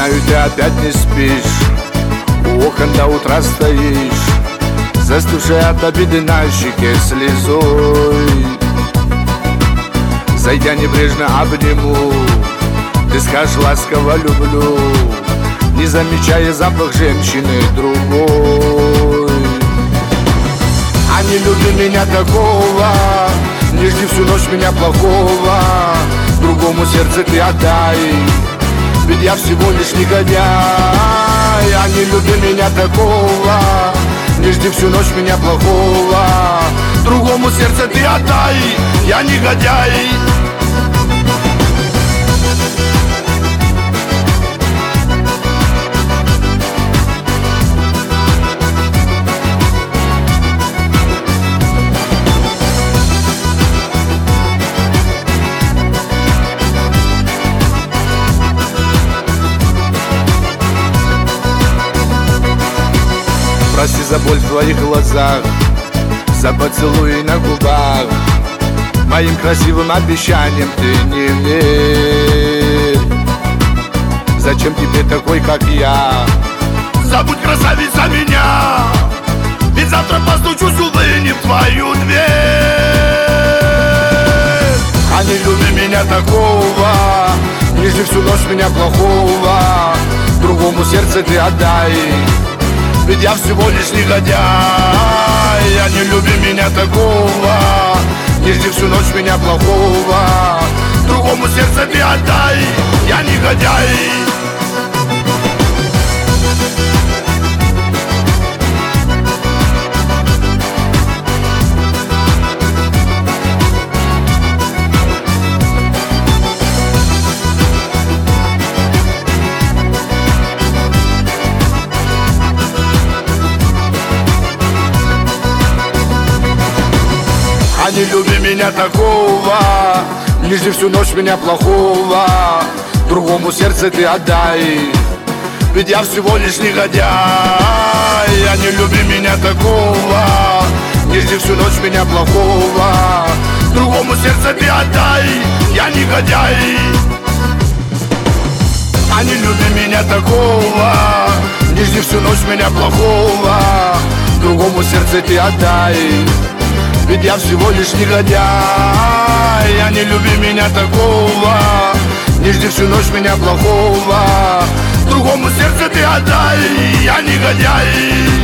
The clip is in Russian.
знаю, ты опять не спишь, у окон до утра стоишь, застывшая от обиды на щеке слезой. Зайдя небрежно обниму, ты скажешь ласково люблю, не замечая запах женщины другой. А не люби меня такого, не жди всю ночь меня плохого, другому сердце ты отдай, ведь я всего лишь негодяй. А не люби меня такого, не жди всю ночь меня плохого, другому сердце ты отдай, я негодяй. Прости за боль в твоих глазах, за поцелуи на губах, моим красивым обещаниям ты не верь. Зачем тебе такой, как я? Забудь, красавица, меня, ведь завтра постучусь, увы, не в твою дверь. А не люби меня такого, не жди всю ночь меня плохого, другому сердце ты отдай, ведь я всего лишь негодяй. А не люби меня такого, не жди всю ночь меня плохого, другому сердце ты отдай, я негодяй. А не люби меня такого, не жди всю ночь меня плохого, другому сердце ты отдай, ведь я всего лишь негодяй. А не люби меня такого, не жди всю ночь меня плохого, другому сердце ты отдай, я негодяй. А не люби меня такого, не жди всю ночь меня плохого, другому сердце ты отдай, ведь я всего лишь негодяй. А не люби меня такого, не жди всю ночь меня плохого, другому сердце ты отдай, я негодяй.